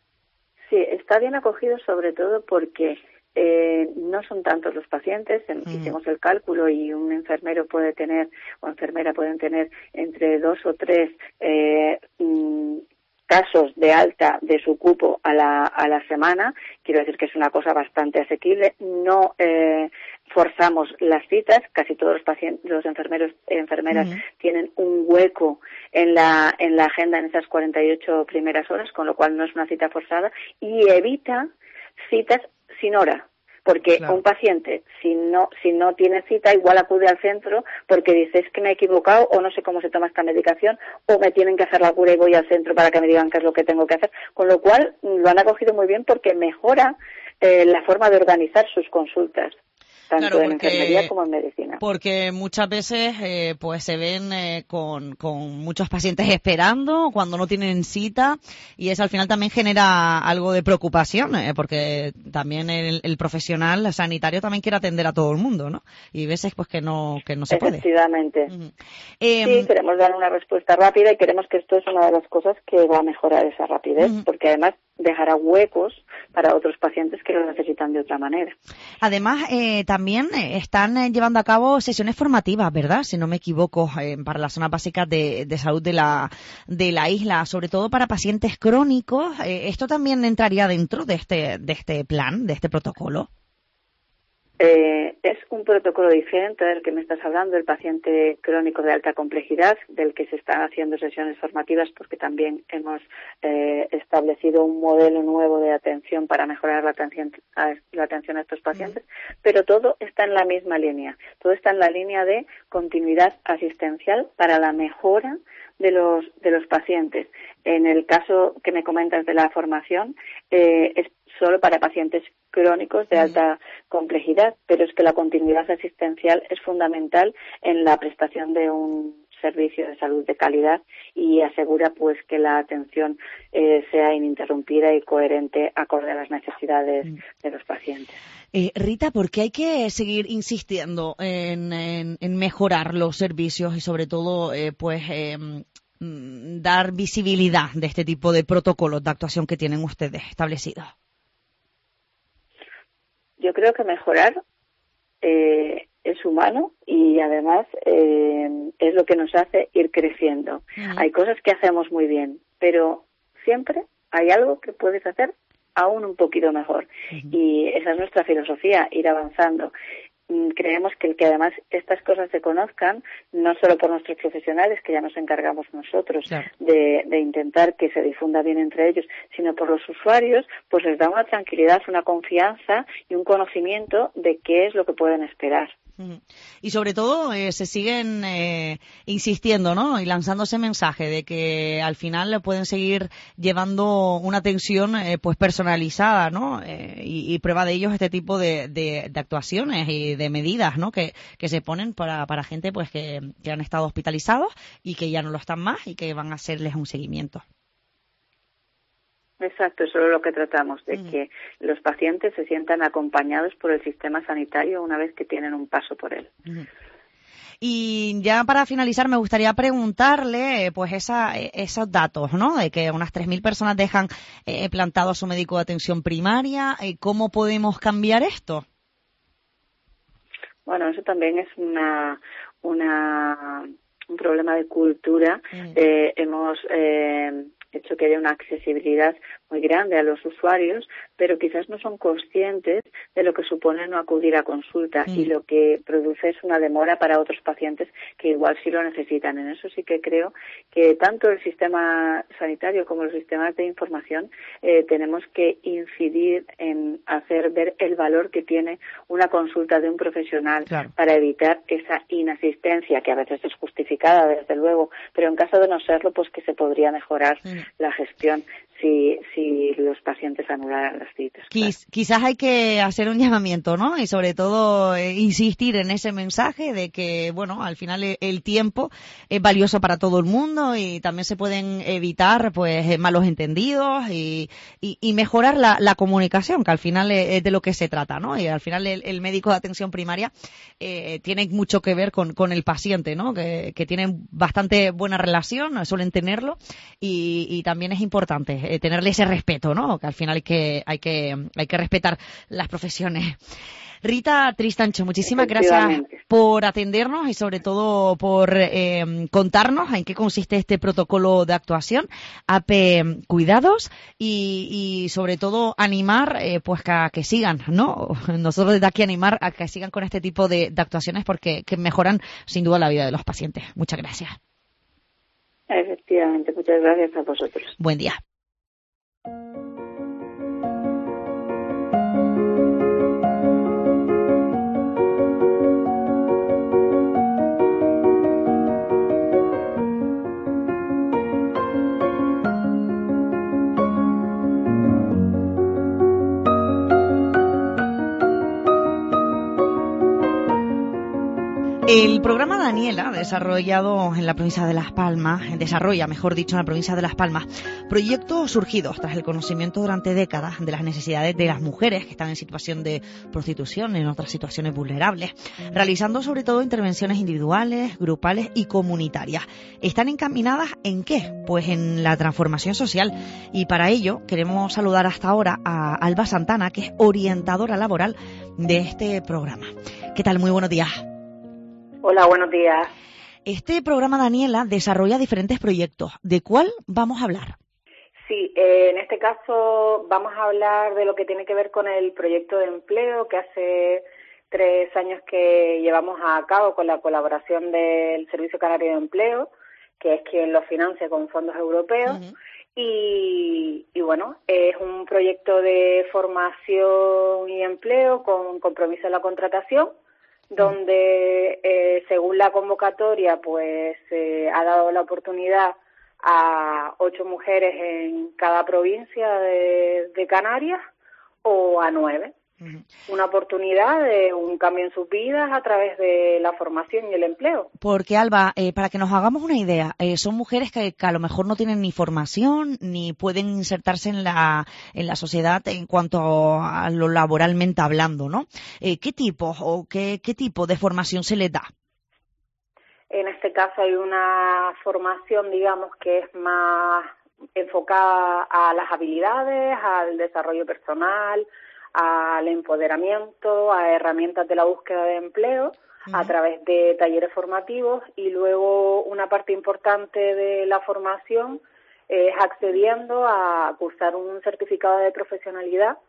Sí, está bien acogido sobre todo porque eh, no son tantos los pacientes. Mm. Hicimos el cálculo y un enfermero puede tener, o enfermera pueden tener entre dos o tres eh, mm, casos de alta de su cupo a la, a la semana. Quiero decir que es una cosa bastante asequible. No eh, forzamos las citas. Casi todos los pacientes, los enfermeros y enfermeras uh-huh. tienen un hueco en la, en la agenda en esas cuarenta y ocho primeras horas, con lo cual no es una cita forzada y evita citas sin hora. Porque claro. un paciente, si no si no tiene cita, igual acude al centro porque dice, es que me he equivocado o no sé cómo se toma esta medicación o me tienen que hacer la cura y voy al centro para que me digan qué es lo que tengo que hacer. Con lo cual, lo han acogido muy bien porque mejora eh, la forma de organizar sus consultas. Tanto Claro, en porque, enfermería como en medicina. Porque muchas veces eh, pues se ven eh, con, con muchos pacientes esperando cuando no tienen cita y eso al final también genera algo de preocupación eh, porque también el, el profesional sanitario también quiere atender a todo el mundo, ¿no? Y veces pues que no que no se puede. Efectivamente. Uh-huh. Eh, sí, queremos dar una respuesta rápida y queremos que esto es una de las cosas que va a mejorar esa rapidez, uh-huh. porque además dejará huecos para otros pacientes que lo necesitan de otra manera. Además, eh, también están eh, llevando a cabo sesiones formativas, ¿verdad? Si no me equivoco, eh, para las zonas básicas de, de salud de la de la isla, sobre todo para pacientes crónicos. Eh, ¿Esto también entraría dentro de este de este plan, de este protocolo? Eh, es un protocolo diferente del que me estás hablando, el paciente crónico de alta complejidad, del que se están haciendo sesiones formativas porque también hemos eh, establecido un modelo nuevo de atención para mejorar la atención a, la atención a estos pacientes, mm. pero todo está en la misma línea, todo está en la línea de continuidad asistencial para la mejora de los de los pacientes. En el caso que me comentas de la formación, eh, es solo para pacientes crónicos de alta complejidad, pero es que la continuidad asistencial es fundamental en la prestación de un servicio de salud de calidad y asegura pues que la atención eh, sea ininterrumpida y coherente acorde a las necesidades mm. de los pacientes. Eh, Rita, ¿por qué hay que seguir insistiendo en, en, en mejorar los servicios y sobre todo eh, pues eh, dar visibilidad de este tipo de protocolos de actuación que tienen ustedes establecidos? Yo creo que mejorar eh, es humano y además eh, es lo que nos hace ir creciendo. Uh-huh. Hay cosas que hacemos muy bien, pero siempre hay algo que puedes hacer aún un poquito mejor. Uh-huh. Y esa es nuestra filosofía, ir avanzando. Creemos que el que además estas cosas se conozcan, no solo por nuestros profesionales, que ya nos encargamos nosotros claro. de, de intentar que se difunda bien entre ellos, sino por los usuarios, pues les da una tranquilidad, una confianza y un conocimiento de qué es lo que pueden esperar. Y sobre todo eh, se siguen eh, insistiendo, ¿no? Y lanzando ese mensaje de que al final pueden seguir llevando una atención eh, pues personalizada, ¿no? Eh, y, y prueba de ello es este tipo de, de, de actuaciones y de medidas, ¿no? Que, que se ponen para, para gente pues que, que han estado hospitalizados y que ya no lo están más y que van a hacerles un seguimiento. Exacto, eso es lo que tratamos, de mm. que los pacientes se sientan acompañados por el sistema sanitario una vez que tienen un paso por él. Mm. Y ya para finalizar me gustaría preguntarle pues esa, esos datos, ¿no? De que unas tres mil personas dejan eh, plantado a su médico de atención primaria. ¿Cómo podemos cambiar esto? Bueno, eso también es una, una un problema de cultura. Mm. Eh, hemos eh, hecho que haya una accesibilidad muy grande a los usuarios, pero quizás no son conscientes de lo que supone no acudir a consulta mm. y lo que produce es una demora para otros pacientes que igual sí lo necesitan. En eso sí que creo que tanto el sistema sanitario como los sistemas de información eh, tenemos que incidir en hacer ver el valor que tiene una consulta de un profesional claro. para evitar esa inasistencia que a veces es justificada, desde luego, pero en caso de no serlo, pues que se podría mejorar mm. la gestión si si los pacientes anularan las citas. Quiz, claro. Quizás hay que hacer un llamamiento, ¿no? Y sobre todo eh, insistir en ese mensaje de que, bueno, al final el, el tiempo es valioso para todo el mundo y también se pueden evitar, pues, malos entendidos y, y, y mejorar la, la comunicación, que al final es de lo que se trata, ¿no? Y al final el, el médico de atención primaria eh, tiene mucho que ver con, con el paciente, ¿no? Que, que tienen bastante buena relación, suelen tenerlo y, y también es importante Eh, tenerle ese respeto, ¿no? Que al final hay que hay que hay que respetar las profesiones. Rita Tristancho, muchísimas gracias por atendernos y sobre todo por eh, contarnos en qué consiste este protocolo de actuación A P E Cuidados y, y sobre todo animar eh, pues que, que sigan, ¿no? Nosotros desde aquí animar a que sigan con este tipo de, de actuaciones porque que mejoran sin duda la vida de los pacientes. Muchas gracias. Efectivamente, muchas gracias a vosotros. Buen día. El programa Daniela, desarrollado en la provincia de Las Palmas, desarrolla, mejor dicho, en la provincia de Las Palmas, proyectos surgidos tras el conocimiento durante décadas de las necesidades de las mujeres que están en situación de prostitución, en otras situaciones vulnerables, realizando sobre todo intervenciones individuales, grupales y comunitarias. ¿Están encaminadas en qué? Pues en la transformación social. Y para ello queremos saludar hasta ahora a Alba Santana, que es orientadora laboral de este programa. ¿Qué tal? Muy buenos días. Hola, buenos días. Este programa, Daniela, desarrolla diferentes proyectos. ¿De cuál vamos a hablar? Sí, eh, en este caso vamos a hablar de lo que tiene que ver con el proyecto de empleo que hace tres años que llevamos a cabo con la colaboración del Servicio Canario de Empleo, que es quien lo financia con fondos europeos. Uh-huh. Y, y bueno, es un proyecto de formación y empleo con compromiso en la contratación, donde eh, según la convocatoria pues eh, ha dado la oportunidad a ocho mujeres en cada provincia de, de Canarias o a nueve. Uh-huh. Una oportunidad de un cambio en sus vidas a través de la formación y el empleo. Porque, Alba, eh, para que nos hagamos una idea, eh, son mujeres que, que a lo mejor no tienen ni formación ni pueden insertarse en la en la sociedad en cuanto a lo laboralmente hablando, ¿no? Eh, ¿Qué tipo o qué, qué tipo de formación se les da? En este caso hay una formación, digamos, que es más enfocada a las habilidades, al desarrollo personal, al empoderamiento, a herramientas de la búsqueda de empleo, uh-huh, a través de talleres formativos, y luego una parte importante de la formación es accediendo a cursar un certificado de profesionalidad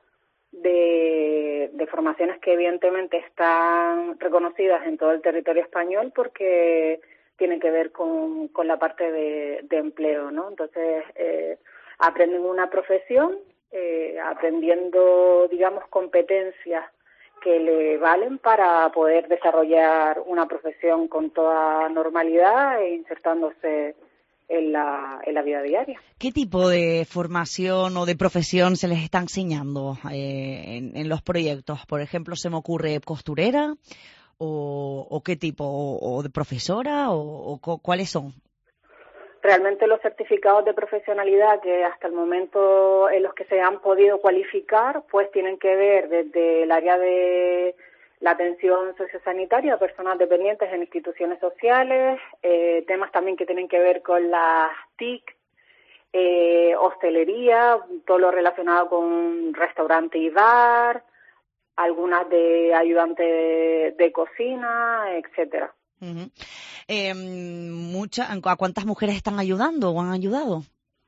de, de formaciones que evidentemente están reconocidas en todo el territorio español porque tienen que ver con, con la parte de, de empleo, ¿no? Entonces, eh, aprenden una profesión, Eh, aprendiendo, digamos, competencias que le valen para poder desarrollar una profesión con toda normalidad e insertándose en la, en la vida diaria. ¿Qué tipo de formación o de profesión se les está enseñando eh, en, en los proyectos? Por ejemplo, ¿se me ocurre costurera o, o qué tipo? ¿O, o de profesora? ¿O, o cuáles son? Realmente los certificados de profesionalidad que hasta el momento en los que se han podido cualificar, pues tienen que ver desde el área de la atención sociosanitaria a personas dependientes en instituciones sociales, eh, temas también que tienen que ver con las T I C, eh, hostelería, todo lo relacionado con restaurante y bar, algunas de ayudante de, de cocina, etcétera. Uh-huh. Eh, mucha, ¿a cuántas mujeres están ayudando o han ayudado?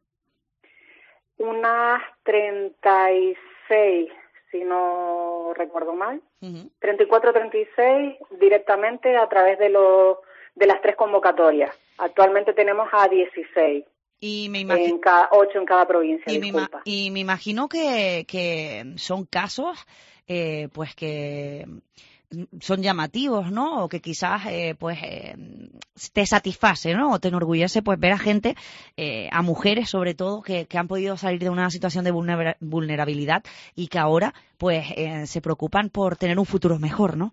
Unas treinta y seis, si no recuerdo mal. Uh-huh. treinta y cuatro, treinta y seis directamente a través de los de las tres convocatorias. Actualmente tenemos a dieciséis. Y me imagino, en cada, ocho en cada provincia, y disculpa. Me, y me imagino que, que son casos eh, pues que son llamativos, ¿no? O que quizás eh, pues eh, te satisface, ¿no? O te enorgullece pues ver a gente, eh, a mujeres sobre todo, que, que han podido salir de una situación de vulnerabilidad y que ahora pues eh, se preocupan por tener un futuro mejor, ¿no?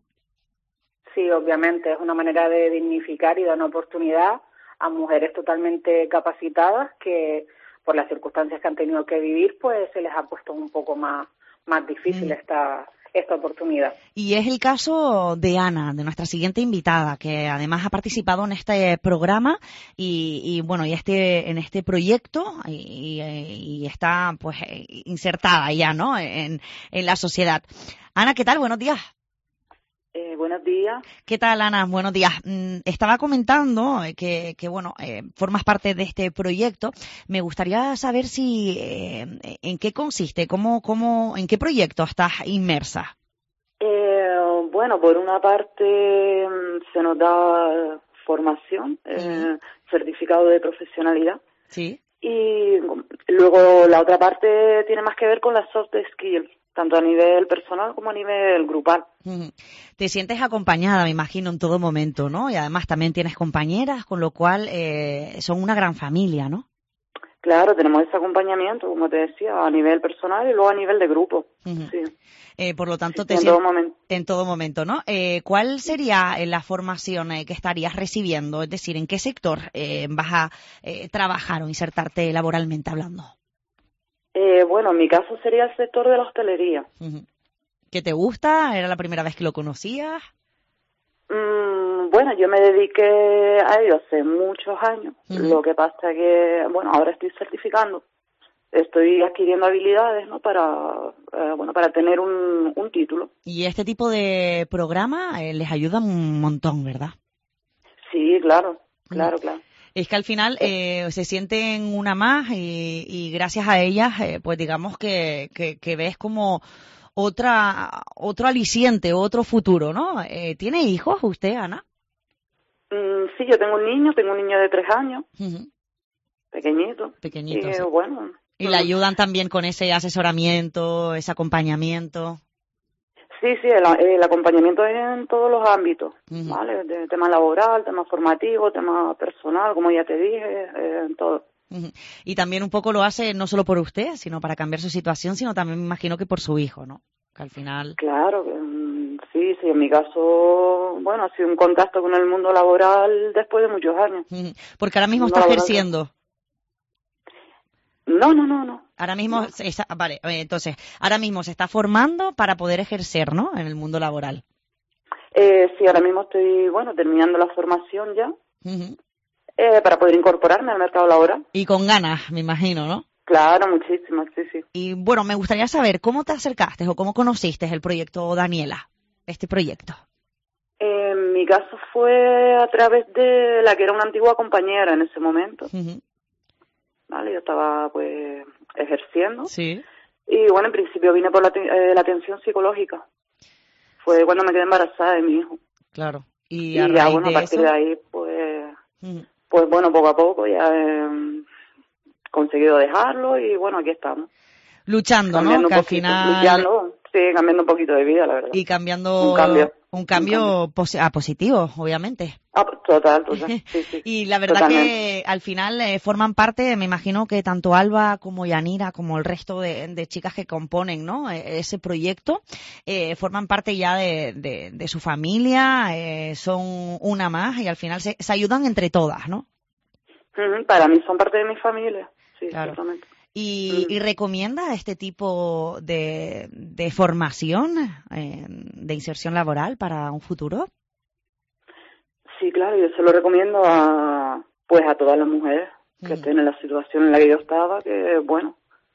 Sí, obviamente, es una manera de dignificar y dar una oportunidad a mujeres totalmente capacitadas que por las circunstancias que han tenido que vivir pues se les ha puesto un poco más, más difícil mm. esta esta oportunidad. Y es el caso de Ana, de nuestra siguiente invitada, que además ha participado en este programa y, y bueno, y este en este proyecto y, y, y está pues insertada ya, ¿no? En, en la sociedad. Ana, ¿qué tal? Buenos días. Eh, buenos días. ¿Qué tal, Ana? Buenos días. Mm, estaba comentando que, que bueno, eh, formas parte de este proyecto. Me gustaría saber si, eh, en qué consiste, cómo, cómo, en qué proyecto estás inmersa. Eh, bueno, por una parte se nos da formación, eh, uh-huh. certificado de profesionalidad. Sí. Y luego la otra parte tiene más que ver con las soft skills, tanto a nivel personal como a nivel grupal. Te sientes acompañada, me imagino, en todo momento, ¿no? Y además también tienes compañeras, con lo cual eh, son una gran familia, ¿no? Claro, tenemos ese acompañamiento, como te decía, a nivel personal y luego a nivel de grupo. Uh-huh. Sí. Eh, por lo tanto, sí, te en, sientes todo momento. en todo momento, ¿no? Eh, ¿Cuál sería la formación eh, que estarías recibiendo? Es decir, ¿en qué sector eh, vas a eh, trabajar o insertarte laboralmente hablando? Eh, bueno, en mi caso sería el sector de la hostelería. Uh-huh. ¿Qué te gusta? ¿Era la primera vez que lo conocías? Mm, bueno, yo me dediqué a ello hace muchos años. Uh-huh. Lo que pasa que, bueno, ahora estoy certificando. Estoy adquiriendo habilidades, ¿no? Para, eh, bueno, para tener un, un título. Y este tipo de programa eh, les ayuda un montón, ¿verdad? Sí, claro, claro, uh-huh. claro. Es que al final eh, se sienten una más y, y gracias a ellas, eh, pues digamos que, que, que ves como otra otro aliciente, otro futuro, ¿no? Eh, ¿Tiene hijos usted, Ana? Mm, sí, yo tengo un niño, tengo un niño de tres años, uh-huh. pequeñito. Pequeñito, y, sí. bueno. Y le ayudan también con ese asesoramiento, ese acompañamiento. Sí, sí, el, el acompañamiento es en todos los ámbitos, uh-huh. ¿vale? De tema laboral, tema formativo, tema personal, como ya te dije, eh, en todo. Uh-huh. Y también un poco lo hace no solo por usted, sino para cambiar su situación, sino también me imagino que por su hijo, ¿no? Que al final... Claro, sí, sí, en mi caso, bueno, ha sido un contacto con el mundo laboral después de muchos años. Uh-huh. Porque ahora mismo está ejerciendo. No, no, no, no. Ahora mismo, no. Está, vale, entonces, ahora mismo se está formando para poder ejercer, ¿no? En el mundo laboral. Eh, sí, ahora mismo estoy, bueno, terminando la formación ya, uh-huh. eh, para poder incorporarme al mercado laboral. Y con ganas, me imagino, ¿no? Claro, muchísimas, sí, sí. Y bueno, me gustaría saber, ¿cómo te acercaste o cómo conociste el proyecto Daniela, este proyecto? Eh, en mi caso fue a través de la que era una antigua compañera en ese momento. Uh-huh. Vale, yo estaba pues ejerciendo. Sí. Y bueno, en principio vine por la, eh, la atención psicológica. Fue cuando me quedé embarazada de mi hijo. Claro. Y, y a ya, raíz bueno, de a partir eso... de ahí, pues, mm. pues bueno, poco a poco ya he eh, conseguido dejarlo y bueno, aquí estamos. Luchando, cambiando ¿no? Que un al poquito, final... Luchando, sí, cambiando un poquito de vida, la verdad. Y cambiando... Un cambio. Un cambio, un cambio. Posi- a positivo, obviamente. Ah, total, total. Sí, sí. Y la verdad Totalmente. que al final eh, forman parte, me imagino que tanto Alba como Yanira, como el resto de, de chicas que componen, ¿no? Ese proyecto, eh, forman parte ya de, de, de su familia, eh, son una más y al final se, se ayudan entre todas, ¿no? Uh-huh. Para mí son parte de mi familia, sí, claro. totalmente. y, y recomienda este tipo de, de formación, eh, de inserción laboral para un futuro. Sí, claro, yo se lo recomiendo a pues a todas las mujeres que mm. estén en la situación en la que yo estaba, que bueno,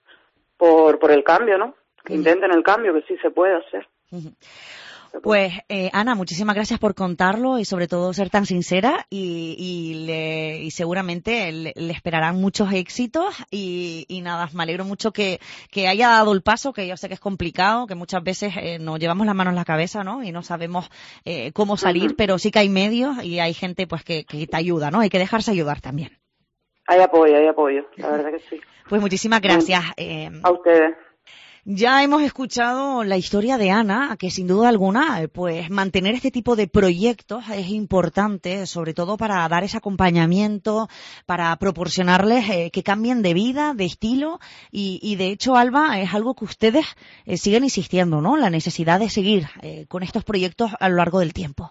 por por el cambio, ¿no? Que mm. intenten el cambio, que sí se puede hacer. Mm. Pues, eh, Ana, muchísimas gracias por contarlo y sobre todo ser tan sincera y, y, le, y seguramente le, le esperarán muchos éxitos y, y nada, me alegro mucho que, que haya dado el paso, que yo sé que es complicado, que muchas veces eh, nos llevamos las manos en la cabeza, ¿no? Y no sabemos eh, cómo salir, uh-huh. pero sí que hay medios y hay gente pues que, que te ayuda, ¿no? Hay que dejarse ayudar también. Hay apoyo, hay apoyo, la verdad que sí. Pues muchísimas gracias. Eh, a ustedes. Ya hemos escuchado la historia de Ana, que sin duda alguna, pues mantener este tipo de proyectos es importante, sobre todo para dar ese acompañamiento, para proporcionarles eh, que cambien de vida, de estilo, y, y de hecho, Alba, es algo que ustedes eh, siguen insistiendo, ¿no? La necesidad de seguir eh, con estos proyectos a lo largo del tiempo.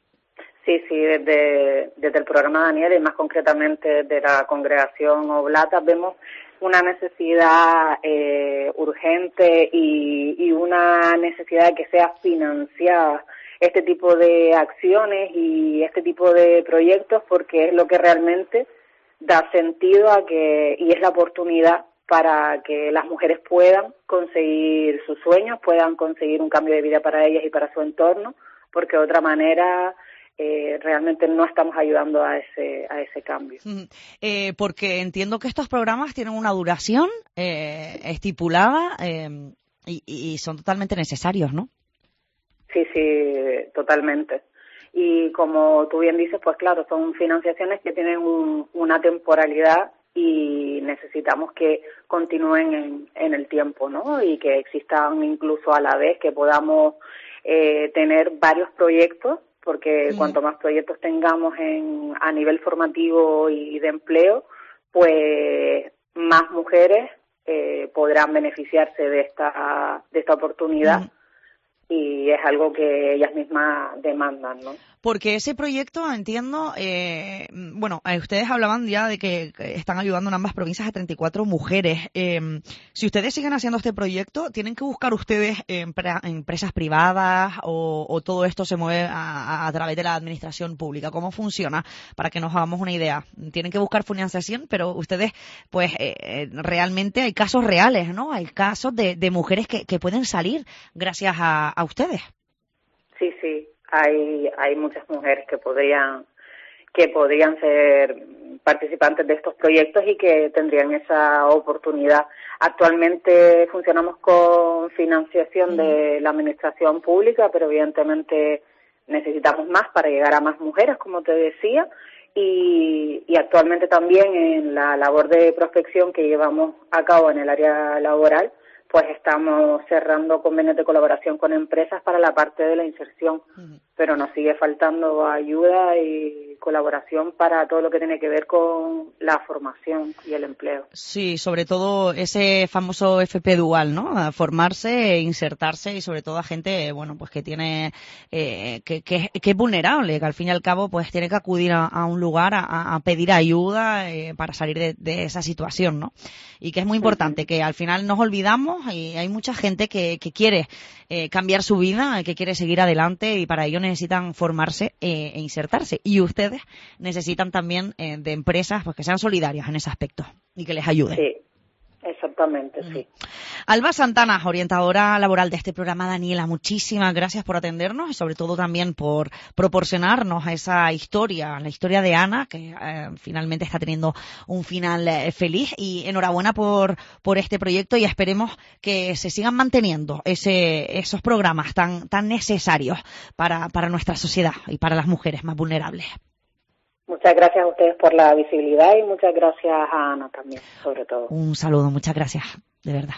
Sí, sí, desde, desde el programa Daniel y más concretamente de la Congregación Oblata vemos una necesidad eh, urgente y, y una necesidad de que sea financiada este tipo de acciones y este tipo de proyectos porque es lo que realmente da sentido a que y es la oportunidad para que las mujeres puedan conseguir sus sueños, puedan conseguir un cambio de vida para ellas y para su entorno, porque de otra manera Eh, realmente no estamos ayudando a ese a ese cambio. Mm, eh, porque entiendo que estos programas tienen una duración eh, estipulada eh, y, y son totalmente necesarios, ¿no? Sí, sí, totalmente. Y como tú bien dices, pues claro, son financiaciones que tienen un, una temporalidad y necesitamos que continúen en, en el tiempo, ¿no? Y que existan incluso a la vez, que podamos eh, tener varios proyectos porque mm. cuanto más proyectos tengamos en a nivel formativo y de empleo, pues más mujeres eh, podrán beneficiarse de esta de esta oportunidad mm. y es algo que ellas mismas demandan, ¿no? Porque ese proyecto, entiendo, eh, bueno, ustedes hablaban ya de que están ayudando en ambas provincias a treinta y cuatro mujeres. Eh, si ustedes siguen haciendo este proyecto, ¿tienen que buscar ustedes empre- empresas privadas o, o todo esto se mueve a, a través de la administración pública? ¿Cómo funciona? Para que nos hagamos una idea. Tienen que buscar financiación, pero ustedes, pues, eh, realmente hay casos reales, ¿no? Hay casos de, de mujeres que, que pueden salir gracias a, a ustedes. Sí, sí. Hay hay muchas mujeres que podrían que podrían ser participantes de estos proyectos y que tendrían esa oportunidad. Actualmente funcionamos con financiación de la administración pública, pero evidentemente necesitamos más para llegar a más mujeres, como te decía, y, y actualmente también en la labor de prospección que llevamos a cabo en el área laboral, pues estamos cerrando convenios de colaboración con empresas para la parte de la inserción, uh-huh. pero nos sigue faltando ayuda y colaboración para todo lo que tiene que ver con la formación y el empleo. Sí, sobre todo ese famoso F P dual, ¿no? A formarse, insertarse y sobre todo a gente, bueno, pues que tiene, eh, que, que, que es vulnerable, que al fin y al cabo pues tiene que acudir a, a un lugar a, a pedir ayuda eh, para salir de, de esa situación, ¿no? Y que es muy importante, uh-huh. que al final nos olvidamos y hay mucha gente que, que quiere eh, cambiar su vida, que quiere seguir adelante y para ello necesitan formarse eh, e insertarse. Y ustedes necesitan también eh, de empresas pues que sean solidarias en ese aspecto y que les ayuden. Sí, exactamente, sí. Alba Santana, orientadora laboral de este programa. Daniela, muchísimas gracias por atendernos y sobre todo también por proporcionarnos esa historia, la historia de Ana, que eh, finalmente está teniendo un final eh, feliz, y enhorabuena por por este proyecto y esperemos que se sigan manteniendo ese esos programas tan tan necesarios para para nuestra sociedad y para las mujeres más vulnerables. Muchas gracias a ustedes por la visibilidad y muchas gracias a Ana también, sobre todo. Un saludo, muchas gracias, de verdad.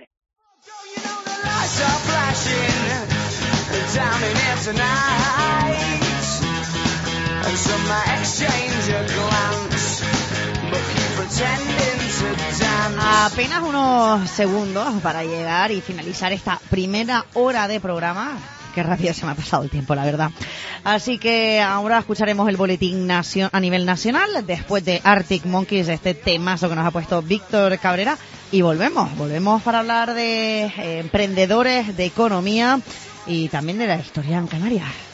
Apenas unos segundos para llegar y finalizar esta primera hora de programa. Qué rápido se me ha pasado el tiempo, la verdad. Así que ahora escucharemos el boletín nacio- a nivel nacional, después de Arctic Monkeys, este temazo que nos ha puesto Víctor Cabrera. y volvemos, volvemos para hablar de eh, emprendedores, de economía y también de la historia en Canarias.